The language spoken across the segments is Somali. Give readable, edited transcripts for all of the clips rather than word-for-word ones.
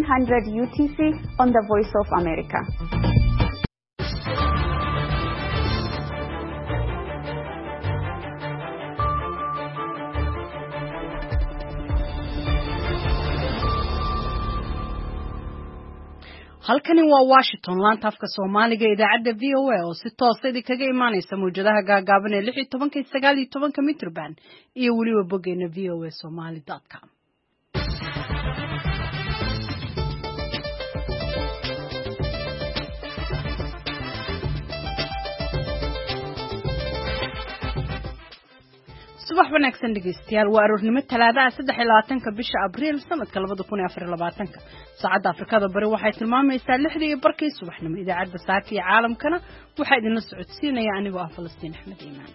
1400 UTC on the Voice of America. halkani waa Washington laanta afka Soomaaliga idaacadda VOA oo si toos ah kaga imaanaysa muujadaha gaagaaban ee 16-19 mitir band iyo waliba boggeena voasomali.com. subax wanaagsan dhageystayaal waa aroornimo talaada 23 bisha Abriil sanadka 2024 saacada Afrikada bari waxay tilmaamaysaa 6:00 subaxnimo idaacadda saaka ee caalamkana waxa idin la socodsiinaya anigoo ah Falastiin Axmed Iimaan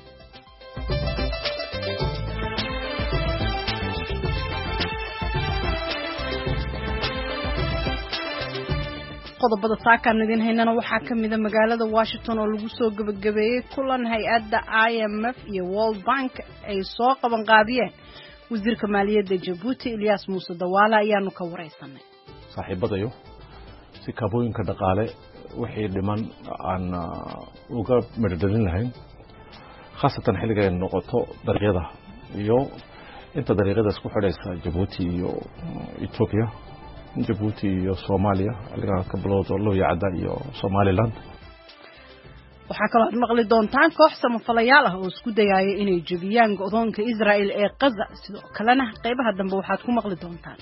qodobada saakan idin haynana waxaa kamid ah magaalada Washington oo lagu soo gabagabeeyay kulan hay'adda IMF iyo World Bank ay soo qaban qaabiyeen wasiirka maaliyadda Djibouti Ilyas Muuse Dawaale ayaanu ka wareysanay saaxiibadayo si kabooyinka dhaqaale wixii dhiman aan uga midadin lahayn khaasatan xilliga ay noqoto dariiqada iyo inta dariiqada isku xidhaysa Djibouti iyo Ethiopia Djibouti iyo Soomaaliya halka ka bilowdo loo yaacada iyo Somaliland waxaa kaloo maqli doontaan koox samafalayaal ah oo isku dayaya inay jabiyaan go'doonka Israel ee Gaza sidoo kalena qaybaha dambe waxaad ku maqli doontaan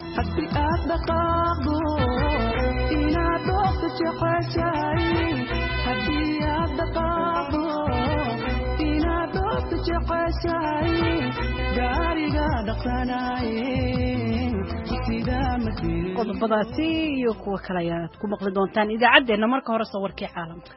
qodobadaasi iyo kuwa kale ayaad ku maqli doontaan idaacadeena marka hore sawirkii caalamka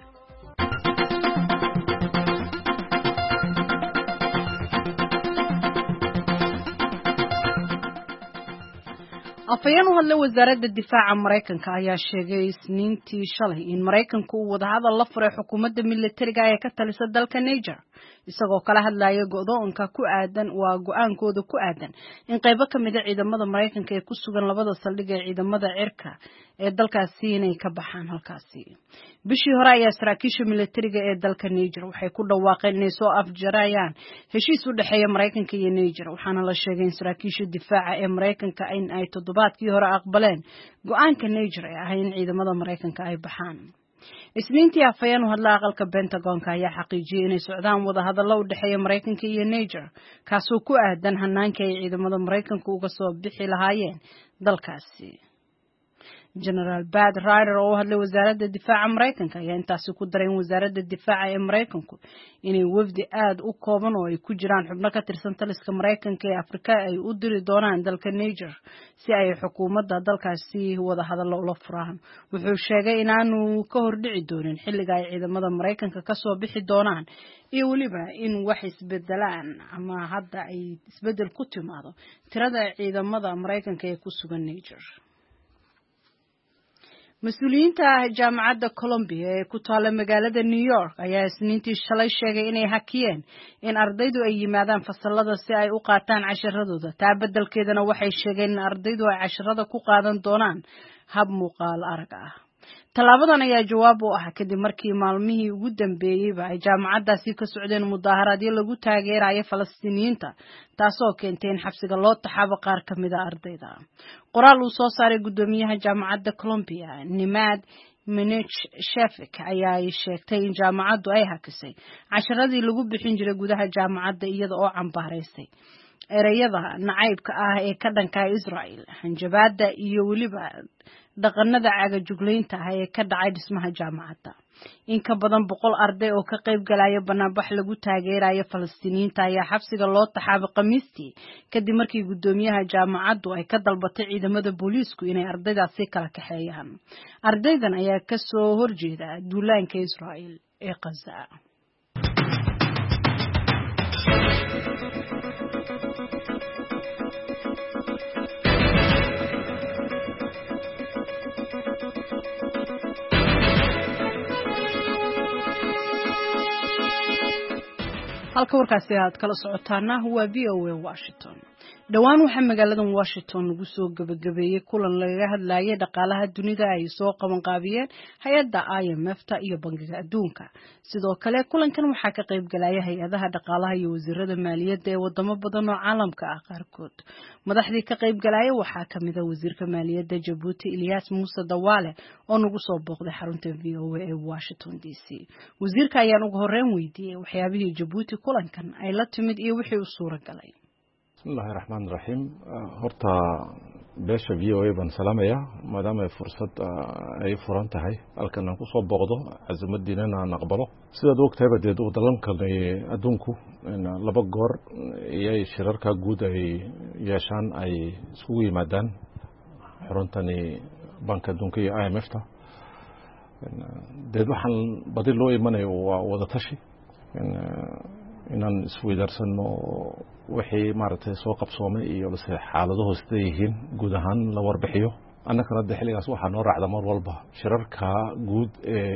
afayeen u hadlay wasaaradda difaaca Mareykanka ayaa sheegay Isniintii shalay in Mareykanku uu wadahadal la furay xukuumadda militariga ee ka talisa dalka Niger isagoo kala hadlaya go'doonka ku aadan waa go'aankooda ku aadan in qaybo kamid ah ciidamada Mareykanka ee ku sugan labada saldhig ee ciidamada cirka ee dalkaasi inay ka baxaan halkaasi bishii hore ayaa saraakiisha militariga ee dalka Niger waxay ku dhawaaqeen inay soo afjarayaan heshiis u dhaxeeya Mareykanka iyo Niger waxaana la sheegay in saraakiisha difaaca ee Mareykanka ay toddobaadkii hore aqbaleen go'aanka Niger ee ah in ciidamada Mareykanka ay baxaan Isniintii afayeen u hadlay aqalka Pentagon-ka ayaa xaqiijiyay inay socdaan wadahadallo u dhaxeeya Mareykanka iyo Niger kaasoo ku aadan hanaanka ay ciidamada Mareykanka uga soo bixi lahaayeen dalkaasi General Bad Ryder oo hadlay wasaaradda difaaca Mareykanka ayaa intaasi ku daray in wasaaradda difaaca ee Mareykanku inay wafdi aad u kooban oo ay ku jiraan xubno ka tirsan taliska Mareykanka ee Afrika ay u diri doonaan dalka Niger si ay xukuumadda dalkaasi wada hadallo ula furaan wuxuu sheegay inaanu ka hordhici doonin xilliga ay ciidamada Mareykanka ka soo bixi doonaan iyo waliba in wax isbedelaan ama hadda ay isbedel ku timaado tirada ciidamada Mareykanka ee ku sugan Niger mas'uuliyiinta jaamacadda Columbia ee ku taala magaalada New York ayaa Isniintii shalay sheegay inay hakiyeen in ardaydu ay yimaadaan fasalada si ay u qaataan casharadooda taa beddelkeedana waxay sheegeen in ardaydu ay casharada ku qaadan doonaan hab muuqaal arag ah talaabadan ayaa jawaab u ah kadib markii maalmihii ugu dambeeyayba ay jaamacaddaasi ka socdeen mudaharaadyo lagu taageerayo Falastiiniyiinta taasoo keentay in xabsiga loo taxaabo qaar kamid ah ardayda qoraal uu soo saaray gudoomiyaha jaamacadda Columbia Nimad Minich Shafik ayaa sheegtay in jaamacaddu ay hakisay casharadii lagu bixin jiray gudaha jaamacadda iyada oo cambaaraysay erayada nacaybka ah ee ka dhanka Israel hanjabaadda iyo waliba dhaqanada cagajugleynta ah ee ka dhacay dhismaha jaamacadda in ka badan 100 arday oo ka qayb galaya banaanbax lagu taageerayo Falastiiniyiinta ayaa xabsiga loo taxaabay Khamiistii kadib markii gudoomiyaha jaamacaddu ay ka dalbatay ciidamada booliisku inay ardaydaasi kala kaxeeyaan ardaydan ayaa ka soo horjeeda duulaanka Israel ee Gaza halka warkaasi aad kala socotaana waa VOA Washington dhawaan waxaa magaalada Washington lagu soo gabagabeeyay kulan laga hadlayay dhaqaalaha dunida ay soo qaban qaabiyeen hay'adda IMF-ta iyo Bangiga Adduunka. Sidoo kale kulankan waxaa ka qayb galaya hay'adaha dhaqaalaha iyo wasiirada maaliyadda ee wadamo badan oo caalamka ah qaarkood. Madaxdii ka qayb galaya waxaa kamid ah wasiirka maaliyadda Djibouti Ilyas Muuse Dawaale oo nagu soo booqday xarunta VOA ee Washington DC. Wasiirka ayaan ugu horreyn weydiiyay waxyaabihii Djibouti kulankan ay la timid iyo wixii u suura galay. bismillahi raxmaani raxiim horta beesha VOA baan salaamaya maadaama fursad ay furan tahay halkan aan ku soo booqdo casuumadiinana aan aqbalo sidaad ogtahay badeed dalalkan adduunku laba goor iyay shirarka guud ay yeeshaan ay isugu yimaadaan xuruntani banka adduunka iyo IMF-ta deed waxaan badi loo imanayo waa wada tashi inaan isweydaarsanno wixii maaragtay soo qabsoomay iyo xaaladahooda sida yihiin guud ahaan la warbixiyo annagana de xilligaas waxaa noo raacda mar walba shirarka guud ee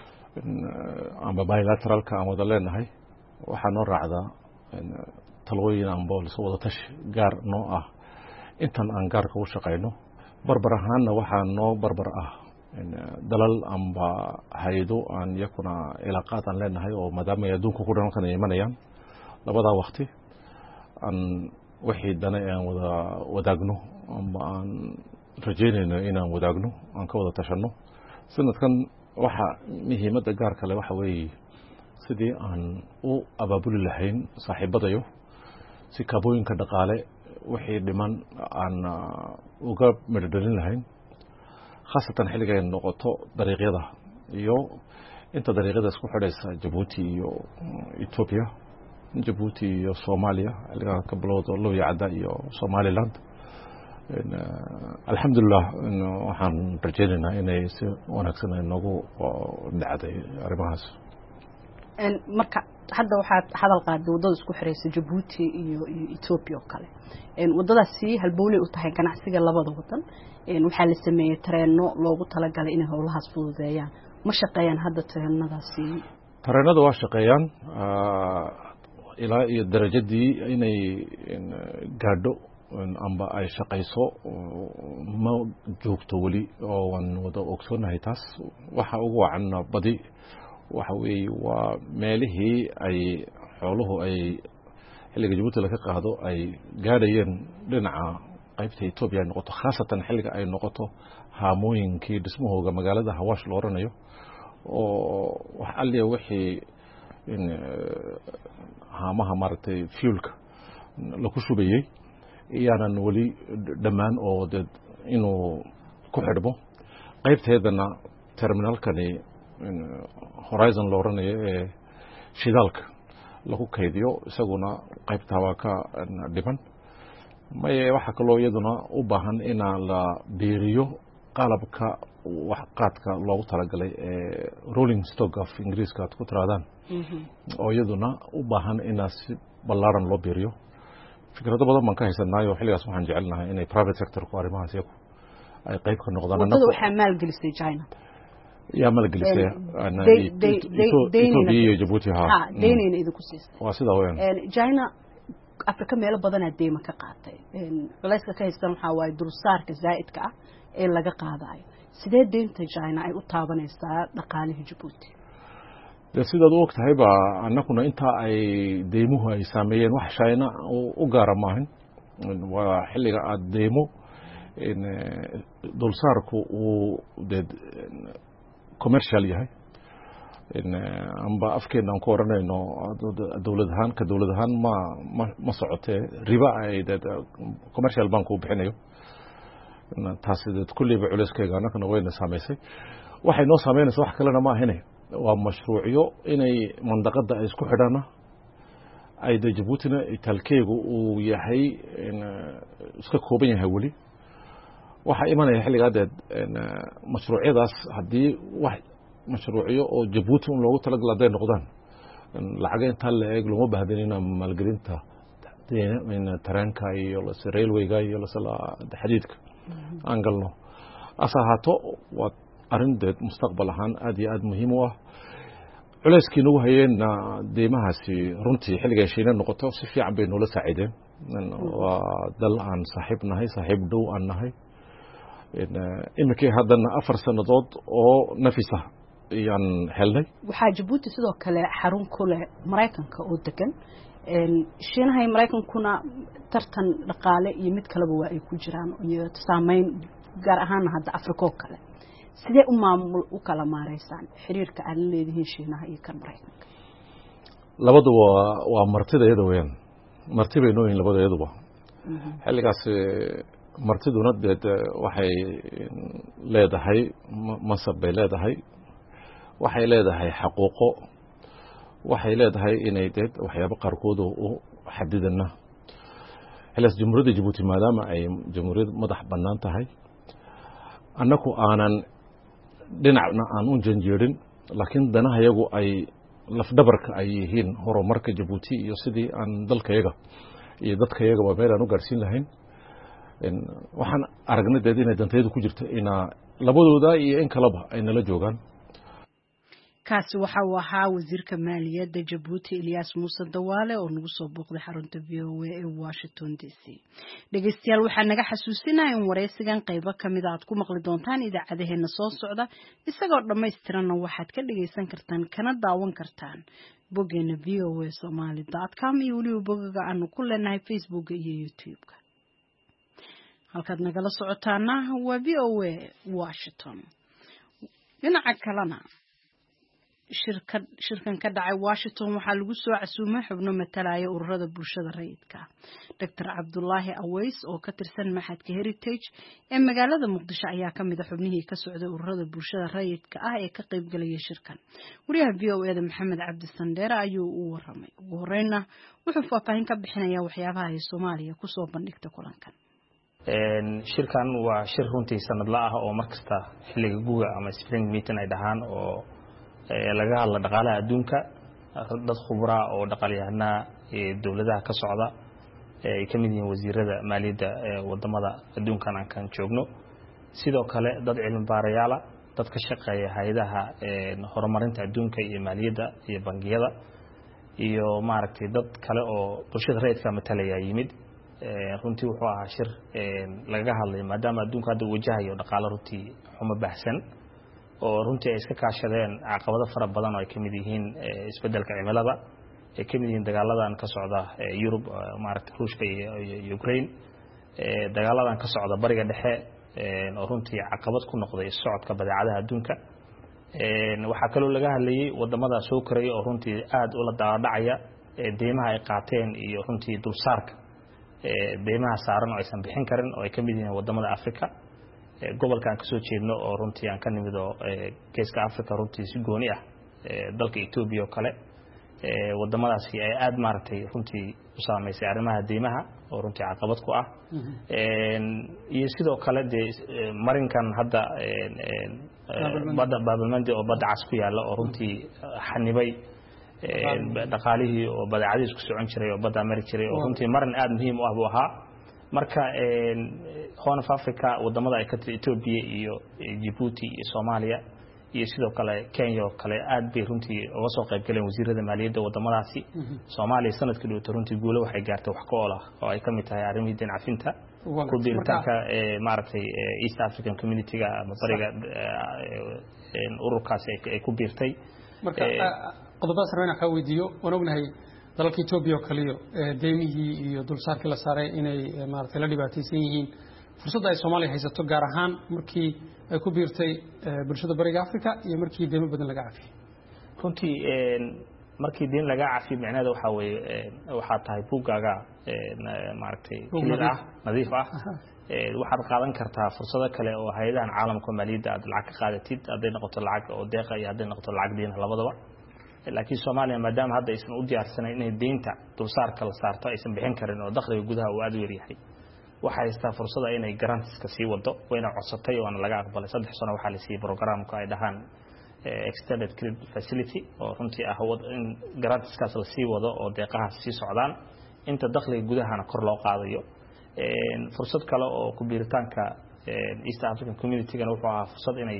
amba bilateralka aan wada leenahay waxaa noo raacda talooyin amba wada tashi gaar noo ah intan aan gaarka u shaqayno barbar ahaanna waxaa noo barbar ah dalal amba haydo aan yakuna ilaaqaad aan leenahay oo maadaama ay adduunka ku dhankan ay imanayaan labadaa waqti aan wixii dana aan wada wadaagno amba aan rajaynayno inaan wadaagno aan ka wada tashanno sanadkan waxa muhiimadda gaar kale waxa weeye sidii aan u abaabuli lahayn saaxiibadayo si kaabooyinka dhaqaale wixii dhiman aan uga midhodhalin lahayn khaasatan xilliga ay noqoto dariiqyada iyo inta dariiqyada isku xidhaysa Djibouti iyo Ethiopia Djibouti iyo Soomaaliya xilliga ka bilowdo Looyacada iyo Somaliland alxamdulillah waxaan rajaynaynaa inay si wanaagsan ay noogu dhacday arrimahaas marka hadda waxaad hadal qaaday wadada isku xiraysa Djibouti iyo Ethiopia oo kale wadadaasi halbowley u tahay ganacsiga labada wadan waxaa la sameeyay tareeno loogu talagalay inay howlahaas fududeeyaan ma shaqeeyaan hadda tareenadaasi tareenada waa shaqeeyaan ilaa iyo darajadii inay gaadho amba ay shaqeyso ma joogto wali oo waan wada ogsoonahay taas waxa ugu wacan badi waxa weeye waa meelihii ay xooluhu ay xilliga Djibouti laga qaado ay gaadhayeen dhinaca qaybta Ethiopia ay noqoto khaasatan xilliga ay noqoto haamooyinkii dhismahooga magaalada Hawaash loo oranayo oo wax alliya wixii haamaha maaragtay fuelka lagu shubayay iyaanan weli dhammaan oo inuu ku xidhmo qaybteedana terminalkani Horizon loo oranayo ee shidaalka lagu kaydiyo isaguna qaybta waa ka dhiman maye waxa kaloo iyaduna u baahan in la beeriyo qalabka wax qaadka loogu talagalay ee rolling stock of Ingiriiska aad ku tiraadaan oo iyaduna u baahan in si ballaaran loo beeriyo fikrado badan baan ka haysanayo xilligaas waxaan jecelnahay inay private sector ku arrimahaas iyagu ay qayb ka noqdaan wadada waxaa maalgelisay China يا ملك السيا أنا Ethiopia iyo Djibouti deynayna idinku siisay waa sida weyn China Afrika meel badan ay deyma ka qaatay culayska ka haystaan waxa waaye dulsaarka zaa'idka ah ee laga qaadayo sidee deynta China ay u taabanaysaa dhaqaalaha Djibouti sidaad u ogtahay ba annaguna inta ay deymuhu ay saameeyeen wax China u gaara maahan waa xilliga aad deymo dulsaarku uu commercial yahay amba afkeena aan ku oranayno dawladahan ma socotee riba ay commercial bank u bixinayo taasi kulliba culeyskeega annagana wayna saameysay waxay noo saameynaysa wax kalena ma ahine waa mashruucyo inay mandaqada ay isku xidhana ay Djiboutina talkeegu uu yahay iska kooban yahay wali waxa imanaya xilligadeed mashruucyadaas hadii wax mashruucyo oo Djibouti loogu talagalay noqdaan lacag inta la eeg loo baahdinina maalgelinta tareenka iyo railwayga iyo xadiidka aan galno asaahato waa arindeed mustaqbal ahaan aad iyo aad muhiim u ah culayskii nagu hayeen deymahaasi runtii xilliga heshiina noqoto si fiican bay noola saacideen dal aan saaxiib nahay saaxiib dhow aan nahay imikii haddana 4 sannadood oo nafisa ayaan helnay waxaa Djibouti sidoo kale xarun ku leh Mareykanka oo degan Shiinaha iyo Mareykankuna tartan dhaqaale iyo mid kaleba waa ay ku jiraan iyo saameyn gaar ahaan hadda Afrika oo kale sidee u maamul u kala maareysaan xiriirka aan leedahay Shiinaha iyo kan Mareykanka labadu waa martideeda weeyaan martibay nooyin labadeeduba xilligaas martiduna waxay leedahay masab bay leedahay waxay leedahay xaquuqo waxay leedahay inay waxyaabo qaarkood u xadidana xilligaas jamhuuriyadda Djibouti maadaama ay jamhuuriyad madax bannaan tahay annagu aanan dhinacna aan u janjeerin laakiin danahayagu ay lafdhabarka ay yihiin horumarka Djibouti iyo sidii aan dalkayaga iyo dadkayaga meel aan u gaarsiin lahayn waxaan aragnay inay danteedu ku jirto ina labadooda iyo in kaleba ay nala joogaan kaasi waxa uu ahaa wasiirka maaliyadda Djibouti Ilyas Muuse Dawaale oo nagu soo booqday xarunta VOA ee Washington DC dhageystayaal waxaan naga xasuusinayaa in wareysigan qaybo kamid ah aad ku maqli doontaan idaacadaheena soo socda isagoo dhameystiran waxaad ka dhageysan kartaan kana daawan kartaan boggeena voasomali.com iyo waliba bogga aanu ku leenahay Facebook iyo YouTube halkaad nagala socotaana waa VOA Washington dhinaca kalena shirkan ka dhacay Washington waxaa lagu soo casuumay xubno matalaya ururada bulshada rayidka Dr. Cabdullaahi Aweys oo ka tirsan Maxadka Heritage ee magaalada Muqdisho ayaa kamid ah xubnihii ka socday ururada bulshada rayidka ah ee ka qayb galaya shirkan wariyaha VOA-da Maxamed Cabdi Sandheera ayuu u waramay ugu horeyna wuxuu faahfaahin ka bixinayaa waxyaabaha ay Soomaaliya ku soo bandhigtay kulankan shirkan waa shir runtii sanadla ah oo markasta xilliga guga ama spring meeting ay dhahaan oo laga hadla dhaqaalaha adduunka dad khubra oo dhaqaaliyahana dawladaha ka socda ay kamid yihiin wasiirada maaliyadda wadamada adduunkan aan kan joogno sidoo kale dad cilmi baarayaal dad ka shaqeeya hay'adaha horumarinta adduunka iyo maaliyadda iyo bangiyada iyo maaragtay dad kale oo bulshada rayidka matalaya yimid runtii wuxuu ahaa shir laga hadlay maadaama adduunka hadda wajahayo dhaqaale runtii xumo baxsan oo runtii ay iska kaashadeen caqabado fara badan oo ay kamid yihiin isbedelka cimilada ay kamid yihiin dagaaladan ka socda Europe maaragtay Ruushka iyo Ukraine dagaaladan ka socda bariga dhexe oo runtii caqabad ku noqday socodka badeecadaha adduunka waxa kale oo laga hadlayay wadamada soo koraya oo runtii aad u la dhaadhacaya deymaha ay qaateen iyo runtii dulsaarka deymaha saaran oo aysan bixin karin oo ay kamid yihiin wadamada Afrika gobolka aan ka soo jeedno oo runtii aan ka nimid oo geeska Afrika runtii si gooni ah dalka Ethiopia oo kale wadamadaasi ay aad maartay runtii u saameysay arrimaha deymaha oo runtii caqabad ku ah iyo sidoo kale marinkan hadda baabalmandi oo badda cas ku yaala oo runtii xanibay dhaqaalihii oo badeecadiis ku socon jiray oo badda mari jiray oo runtii marin aad muhiim u ah buu ahaa marka Horn of Africa wadamada ay ka tirsan Ethiopia iyo Djibouti iyo Soomaaliya iyo sidoo kale Kenya oo kale aad bay runtii uga soo qayb galeen wasiirada maaliyadda wadamadaasi Soomaaliya sanadkii dhawaa runtii guulo waxay gaartay wax ka oola oo ay kamid tahay arrimihii din cafinta ku biiritaanka maaragtay East African Community-ga ama bariga ururkaas ay ku biirtay marka qodobada sarreeyna ka weydiiyo waan ognahay dalka Ethiopia oo kaliya deemihii iyo dulsaarkii la saaray inay maartay la dhibaataysan yihiin fursad ay Soomaaliya haysato gaar ahaan markii ay ku biirtay bulshada bariga Afrika iyo markii deemo badan laga cafiyay runtii markii deem laga cafiyay macnaheedu waxa weeye waxa tahay buugaaga maartay nadiif ah waxaad qaadan kartaa fursado kale oo hay'adahan caalamka maaliyadda aad lacag ka qaadatid haday noqoto lacag oo deeqa iyo haday noqoto lacag deyn labadaba laakiin Soomaaliya maadaama hadda aysan u diyaarsanayn inay deynta dulsaarka la saarto aysan bixin karin oo dakhliga gudaha uu aad u yaryahay waxa haystaa fursada inay grantiska sii wado wayna codsatay oo laga aqbalay 3 sano waxa la siiyay programka ay dhahaan extended credit facility oo runtii ah in grantiskaas la sii wado oo deeqaha sii socdaan inta dakhliga gudahana kor loo qaadayo fursad kale oo ku biiritaanka East African Community-ga wuxuu ahaa fursad inay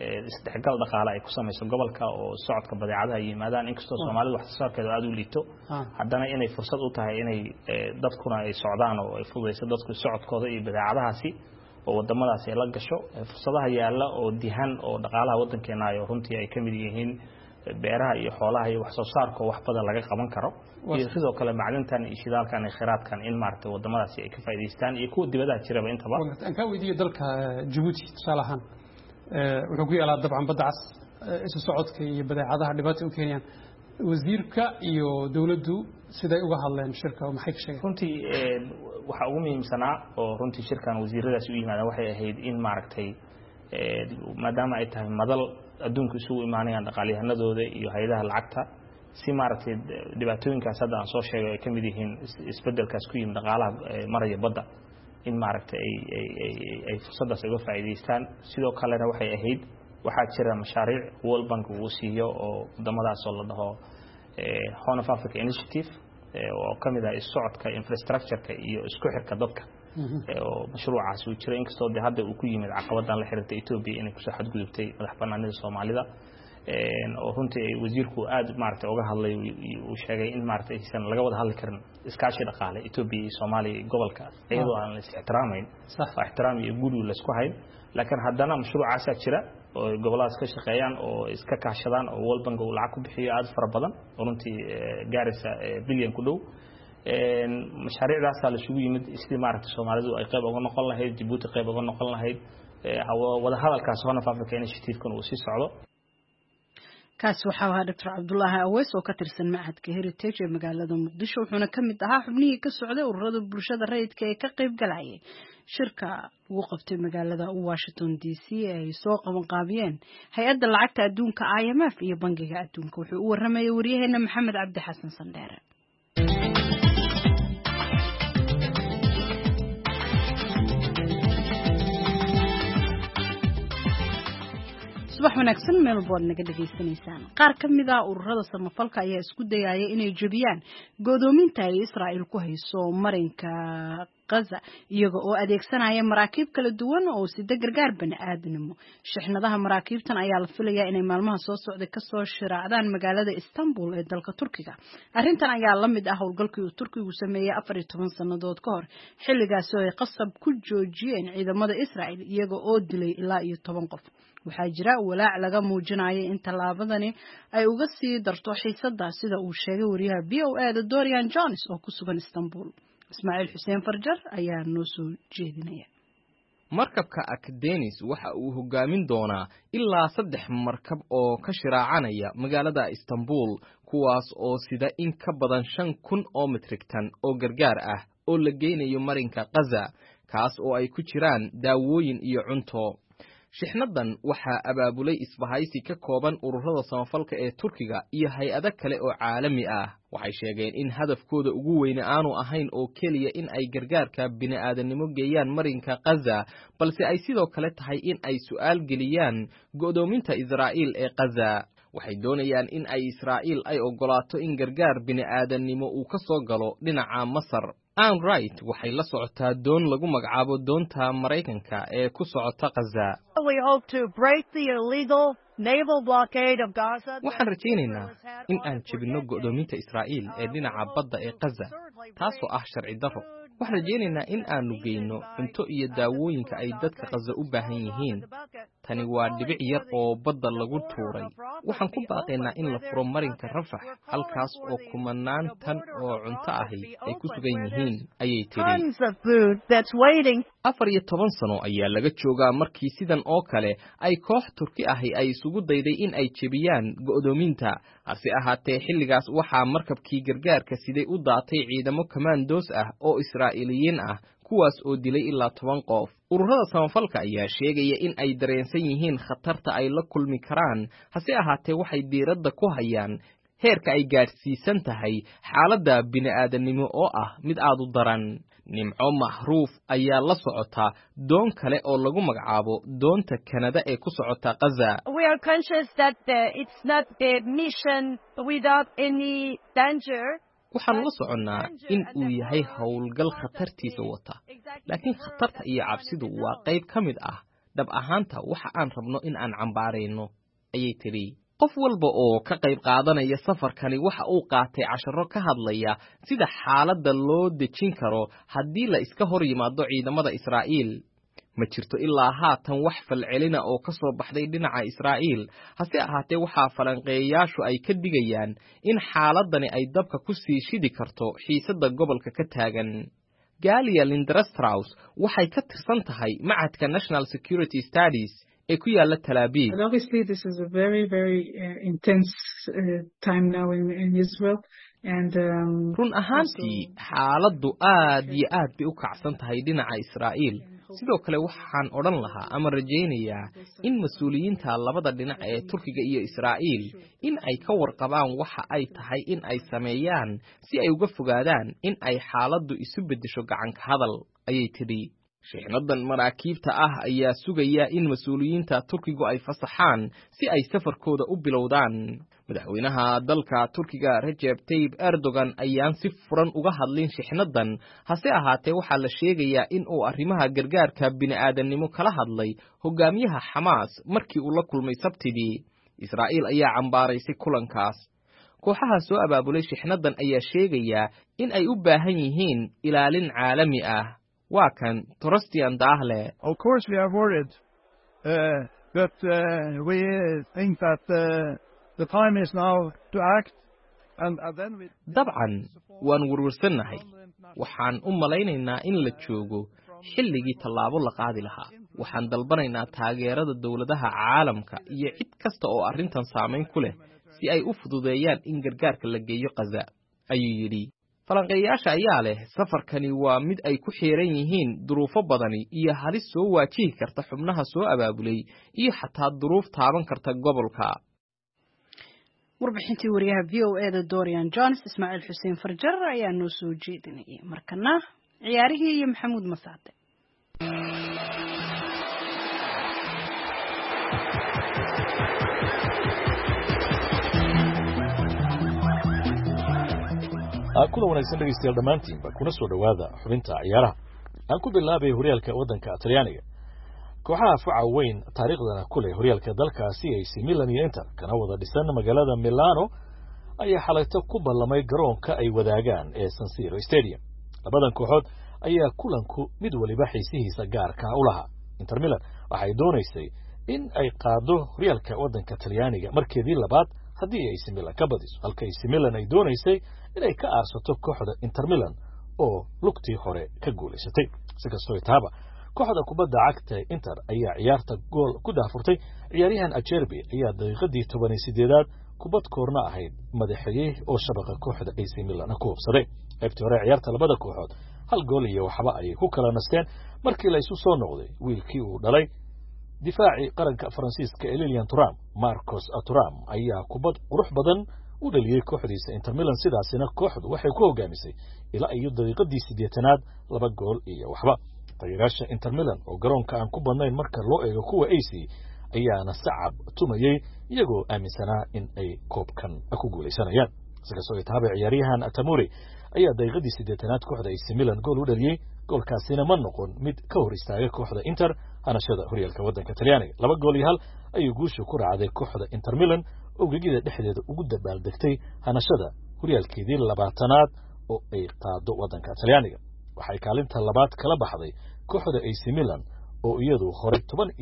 isdhexgal dhaqaale ay ku samayso gobolka oo socodka badeecadaha yimaadaan inkastoo Soomaalidu wax soo saarkeeda aad u liito haddana inay fursad u tahay inay dadkuna ay socdaan oo ay fududeyso dadku socodkooda iyo badeecadahaasi oo wadamadaas ay la gasho fursadaha yaala oo dihan oo dhaqaalaha wadankeena ay runtii ay kamid yihiin beeraha iyo xoolaha iyo wax soo saarka wax badan laga qaban karo iyo sidoo kale macdintan iyo shidaalkan iyo kheyraadkan in maartay wadamadaas ay ka faa'iideystaan iyo kuwa dibadaha jiraba intaba aan ka weydiiyo dalka Djibouti salahan wuxuu ku yaalaa dabcan badda cas isu socodka iyo badeecadaha dhibaato u keenayaan wasiirka iyo dawladdu siday uga hadleen shirka oo maxay ka sheegeen runtii waxa ugu muhiimsanaa oo runtii shirkan wasiiradaas u yimaadeen waxay ahayd in maartay maadaama ay tahay madal adduunka isugu imaanayaan dhaqaaliyahanadooda iyo hay'adaha lacagta si maartay dhibaatooyinkaas hadda aan soo sheegay ay kamid yihiin isbedelkaas ku yimid dhaqaalaha maraya badda in maartay ay fursadaas uga faa'iideystaan sidoo kalena waxay ahayd waxaa jira mashaariic World Bank uu siiyo oo wadamadaas oo la dhaho Horn of Africa Initiative oo kamid ah socodka infrastructure-ka iyo isku xirka dadka oo mashruucaas uu jira inkastoo hadda uu ku yimid caqabadan la xiriirta Ethiopia inay ku soo xadgudubtay madax bannaanida Soomaalida oo runtii wasiirku aad maartay uga hadlay uu sheegay in maartay aysan laga wada hadli karin iskaashi dhaqaale Ethiopia iyo Soomaaliya gobolka iyadoo aan la ixtiraamayn ixtiraam iyo guud la isku hayn laakiin haddana mashruucaas jira oo goboladaas ka shaqeeyaan oo iska kaashadaan oo World Bank uu lacag ku bixiyo aad fara badan runtii gaaraysa bilyan ku dhow mashaariicdaas la isugu yimid isla maartay Soomaalidu ay qayb uga noqon lahayd Djibouti qayb uga noqon lahayd wada hadalkaas Horn of Africa Initiative-kan uu sii socdo kaasi waxa ahaa Dr. Cabdullaahi Aweys oo ka tirsan Macadka Heritage ee magaalada Muqdisho wuxuuna ka mid ahaa xubnihii ka socday ururada bulshada rayidka ee ka qayb galayay shirka lagu qabtay magaalada Washington DC ee ay soo qaban qaabiyeen hay'adda lacagta adduunka IMF iyo bangiga adduunka wuxuu u waramayay wariyaheena Maxamed Cabdi Xasan Sandheere subax wanaagsan meel bood naga dhageysanaysaan qaar ka mid ah ururada samafalka ayaa isku dayaya inay jabiyaan godoominta ay Israa'iil ku hayso marinka Gaza iyaga oo adeegsanaya maraakiib kala duwan oo sida gargaar bani'aadanimo shixnadaha maraakiibtan ayaa la filayaa inay maalmaha soo socda ka soo shiraacdaan magaalada Istanbul ee dalka Turkiga arrintan ayaa la mid ah howlgalkii uu Turkigu sameeyay 14 sanadood ka hor xilligaas oo ay qasab ku joojiyeen ciidamada Israa'iil iyaga oo dilay ilaa 10 qof waxaa jira walaac laga muujinayo in tallaabadani ay uga sii darto xiisadda sida uu sheegay wariyaha VOA Dorian Jones oo ku sugan Istanbul Ismaaciil Xuseen Farjar ayaa noo soo jeedinaya markabka Akdenis waxa uu hogaamin doonaa ilaa 3 markab oo ka shiraacanaya magaalada Istanbul kuwaas oo sida in ka badan 5,000 oo metrik tan oo gargaar ah oo la geynayo marinka Gaza kaas oo ay ku jiraan daawooyin iyo cunto shixnadan waxaa abaabulay isbahaysi ka kooban ururada samafalka ee Turkiga iyo hay'ado kale oo caalami ah waxay sheegeen in hadafkooda ugu weyn aanu ahayn oo kaliya in ay gargaarka bini'aadanimo geeyaan marinka Gaza balse ay sidoo kale tahay in ay su'aal geliyaan godoominta Israa'iil ee Gaza waxay doonayaan in ay Israa'iil ay ogolaato in gargaar bini'aadanimo uu ka soo galo dhinaca Masar Anne Wright waxay la socotaa doon lagu magacaabo doonta Mareykanka ee ku socota Gaza waxaan rajaynaynaa in aan jebino godoominta Israa'iil ee dhinaca badda ee Gaza taasoo ah sharci darro waxaan rajaynaynaa in aanu geyno cunto iyo daawooyinka ay dadka Gaza u baahan yihiin tani waa dhibic yar oo badda lagu tuuray waxaan ku baaqaynaa in la furo marinka Rafax halkaas oo kumanaan tan oo cunto ahi ay ku sugan yihiin ayay tiri 14 sano ayaa laga joogaa markii sidan oo kale ay koox Turki ahi ay isugu dayday in ay jebiyaan godoominta hase ahaatee xilligaas waxaa markabkii gargaarka siday u daatay ciidamo commandos ah oo Israa'iiliyiin ah kuwaas oo dilay ilaa 10 qof ururada samafalka ayaa sheegaya in ay dareensan yihiin khatarta ay la kulmi karaan hase ahaatee waxay diiradda ku hayaan heerka ay gaarsiisan tahay xaaladda bini'aadanimo oo ah mid aad u daran Nimco Mahruuf ayaa la socota doon kale oo lagu magacaabo doonta Canada ee ku socota Gaza We are conscious that it's not a mission without any danger waxaan la soconnaa in uu yahay howlgal khatartiisa wata laakiin khatarta iyo cabsidu waa qayb ka mid ah dhab ahaanta waxa aan rabno in aan cambaarayno ayay tiri qof walba oo ka qayb qaadanaya safarkani waxa uu qaatay casharo ka hadlaya sida xaaladda loo dejin karo haddii la iska hor yimaado ciidamada Israa'iil ma jirto ilaa haatan wax falcelina oo ka soo baxday dhinaca Israa'iil hase ahaatee waxa falanqeeyayaashu ay ka digayaan in xaaladani ay dabka ku sii shidi karto xiisadda gobolka ka taagan Galia Lindestraus waxay ka tirsan tahay macadka National Security Studies ee ku yaala Tel Aviv. And obviously this is a very intense time now in Israel. And run ahaantii xaaladdu aad iyo aad bay u kacsan tahay dhinaca Israa'iil sidoo kale waxaan odhan lahaa ama rajaynayaa in mas'uuliyiinta labada dhinac ee Turkiga iyo Israa'iil in ay ka warqabaan waxa ay tahay in ay sameeyaan si ay uga fogaadaan in ay xaaladdu isu beddesho gacan ka hadal ayay tiri shixnadan maraakiibta ah ayaa sugaya in mas'uuliyiinta Turkigu ay fasaxaan si ay safarkooda u bilowdaan madaxweynaha dalka Turkiga Recep Tayyip Erdogan ayaan si furan uga hadlin shixnadan hase ahaatee waxa la sheegayaa in uu arrimaha gargaarka bini'aadanimo kala hadlay hogaamiyaha Hamas markii uu la kulmay Sabtidii Israa'iil ayaa cambaaraysay kulankaas kooxaha soo abaabulay shixnadan ayaa sheegaya in ay u baahan yihiin ilaalin caalami ah waa kan Torstian Dahle. Of course we are worried, but we think that the time is now to act, and then we. Dabcan waan warwarsanahay. Waxaan u malaynaynaa in la joogo xilligii tallaabo la qaadi lahaa. Waxaan dalbanaynaa taageerada dawladaha caalamka iyo cid kasta oo arrintan saameyn ku leh si ay u fududeeyaan in gargaarka la geeyo Gaza. Ayuu yidhi. falanqeeyaasha ayaa leh safarkani waa mid ay ku xiran yihiin duruufo badani iyo halis soo waajihi karta xubnaha soo abaabulay iyo xataa duruuf taaban karta gobolka warbixintii wariyaha VOA da Dorian Jones Ismaaciil Xuseen Farjar ayaa noo soo jeedinayay markana ciyaarihii iyo Maxamuud Masaade kulan wanaagsan dhegeystayaal dhammaantiinba kuna soo dhowaada xubinta ciyaaraha aan ku bilaabay horyaalka waddanka Talyaaniga kooxaha fuca weyn taariikhdana ku leh horyaalka dalkaasi AC Milan iyo Inter kana wada dhisan magaalada Milano ayaa xalayto ku ballamay garoonka ay wadaagaan ee San Siro Stadium labadan kooxood ayaa kulanku mid waliba xiisihiisa gaarka u lahaa Inter Milan waxay doonaysay in ay qaado horyaalka waddanka Talyaaniga markeedii labaad haddii AC Milan ka badiso halka AC Milan ay doonaysay inay ka aarsato kooxda Inter Milan oo lugtii hore ka guuleysatay si kastoo taaba kooxda kubadda cagta Inter ayaa ciyaarta gool ku daafurtay ciyaaryahan Acerbi ayaa daqiiqadii 18aad kubad koorna ahayd madaxeeyay oo shabaqa kooxda AC Milan ku hubsaday qaybtii hore ciyaarta labada kooxood hal gool iyo waxba ay ku kala nasteen markii la isu soo noqday wiilkii uu dhalay difaaci qaranka Faransiiska Lilian Thuram Marcos Thuram ayaa kubad qurux badan u dhaliyay kooxdiisa Inter Milan sidaasina kooxdu waxay ku hogaamisay ilaa iyo daqiiqadii 8aad laba gool iyo waxba taageerayaasha Inter Milan oo garoonka aan ku badnayn marka loo eego kuwa AC ayaana sacab tumayay iyagoo aaminsanaa in ay koobkan ku guuleysanayaan sidoo taaba ciyaaryahan Tamori ayaa daqiiqadii 8aad kooxda AC Milan gool u dhaliyay goolkaasina ma noqon mid ka hor istaagay kooxda Inter hanashada horyaalka waddanka Talyaaniga laba gool iyo hal ayuu guusha ku raacday kooxda Inter Milan oo gigida dhexdeeda ugu dabaaldegtay hanashada horyaalkeedii 20aad oo ay qaado waddanka Talyaaniga waxay kaalinta labaad kala baxday kooxda AC Milan oo iyadu hore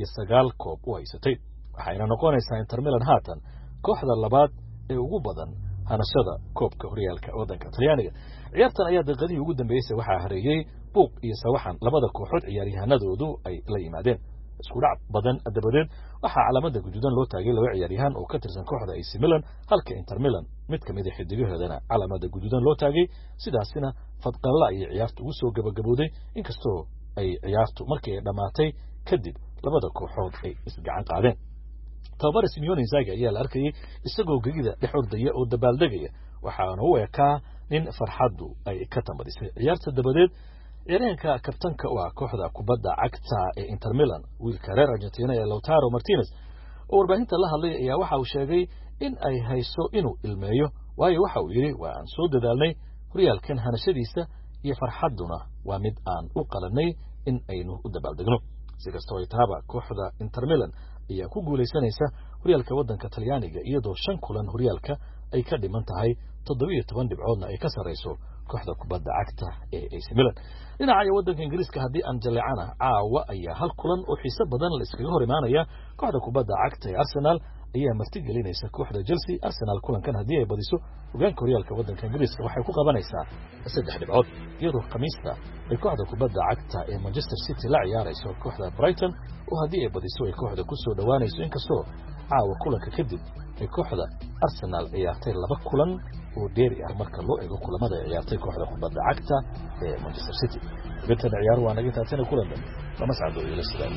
19 koob u haysatay waxayna noqonaysaa Inter Milan haatan kooxda labaad ee ugu badan hanashada koobka horyaalka waddanka Talyaaniga ciyaartan ayaa daqiiqadii ugu dambeysay waxaa hareeyay buuq iyo sawaxan labada kooxood ciyaaryahanadoodu ay la yimaadeen isku dhac badan dabadeed waxa calaamada guduudan loo taagay laba ciyaaryahan oo ka tirsan kooxda AC Milan halka Inter Milan mid kamid ah xidigahoodana calaamada guduudan loo taagay sidaasina fadqalla ay ciyaartu ugu soo gabagabowday inkastoo ay ciyaartu markii ay dhamaatay kadib labada kooxood ay isgacan qaadeen tababare Simeone Inzaghi ayaa la arkayay isagoo gegida dhex ordaya oo dabaaldegaya waxaana uu ekaa nin farxadu ay ka tambadisay ciyaarta dabadeed ciyaaryahanka kabtanka u ah kooxda kubadda cagta ee Inter Milan wiilka reer Argentina ee Lautaro Martinez oo warbaahinta la hadlay ayaa waxa uu sheegay in ay hayso inuu ilmeeyo waayo waxa uu yiri waan soo dadaalnay horyaalkan hanashadiisa iyo farxaduna waa mid aan u qalanay in aynu u dabaaldegno si kastoo ay tahaba kooxda Inter Milan ayaa ku guuleysanaysa horyaalka waddanka Talyaaniga iyadoo 5 kulan horyaalka ay ka dhiman tahay 17 dhibcoodna ay ka sareyso kooxda kubadda cagta ee AC Milan. dhinaca waddanka Ingiriiska haddii aan jaleecana caawa ayaa hal kulan oo xiiso badan la iskaga hor imaanaya kooxda kubadda cagta ee Arsenal ayaa martigelinaysa kooxda Chelsea. Arsenal kulankan haddii ay badiso hogaanka horyaalka waddanka Ingiriiska waxay ku qabanaysaa 3 dhibcood iyadoo khamiista ay kooxda kubadda cagta ee Manchester City la ciyaarayso kooxda Brighton oo haddii ay badiso ay kooxda ku soo dhawaanayso inkastoo caawa kulanka kadib ay kooxda Arsenal ciyaartay 2 kulan oo dheeri ah marka loo eego kulamada ay ciyaartay kooxda kubadda cagta ee Manchester City. Inta ciyaar waa naga taatana kulan lama sacdo ila sidaan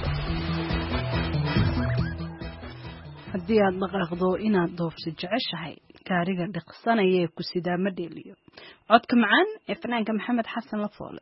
haddii aad dhaqaaqdo inaad doofsi jeceshahay gaariga dhiqsanaya ee ku sidaa ma dheeliyo codka macaan ee fanaanka Maxamed Xasan Lafoole.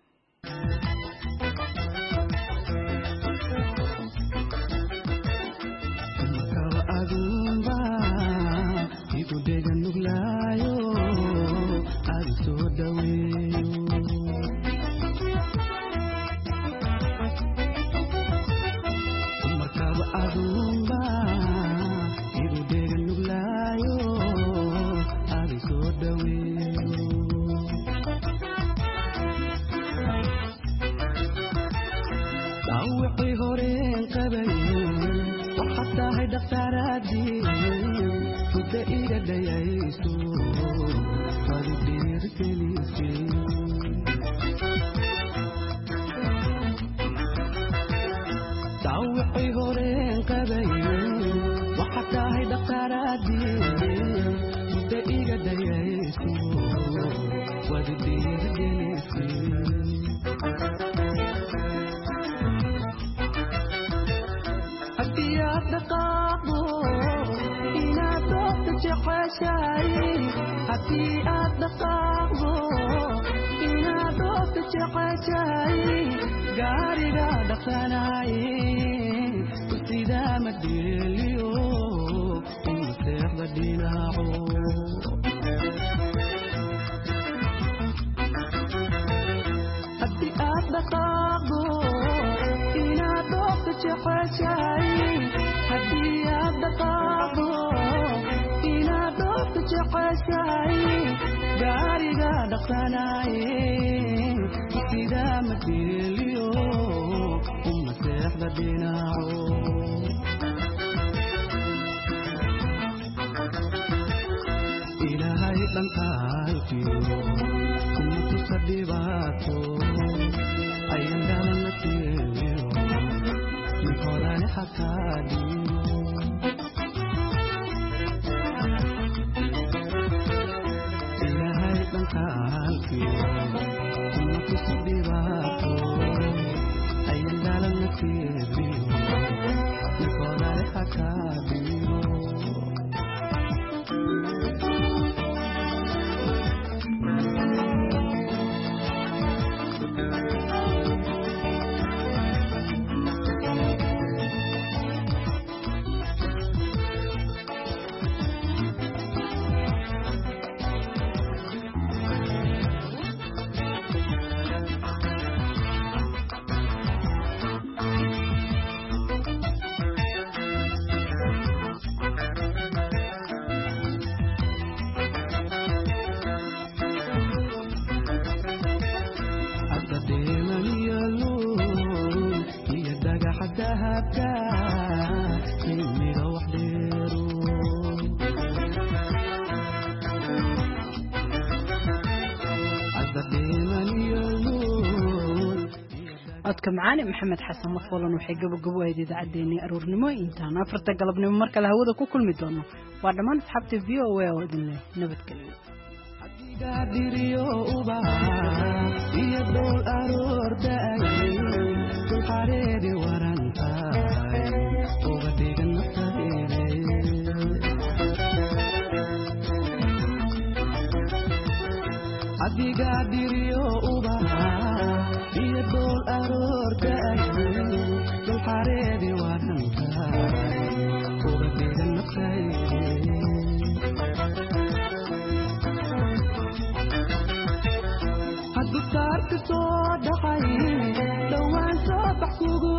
codka macaan Maxamed Xasan Lafoole waxay gabagabowday idaacadeenii aroornimo intaan 4 galabnimo marka la hawada ku kulmi doono waa dhamaan asxaabta VOA oo idin leh nabadgelyo diriyo uba iyo dol aroorday qareedi waranta uga dhigan naftadeena adiga diriyo uba iyo dol aroorday qareedi waranta uga dhigan naftadeena saarka soo dhaqay dhawaan soo bax kugu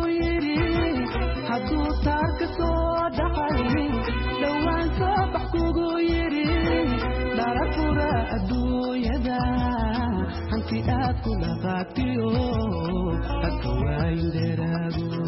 taarka soo dhacay dhawaan soo bax kugu yiri dara fura adduunyada hanti aad ku dhaqaatiyo dadka waa indheeraago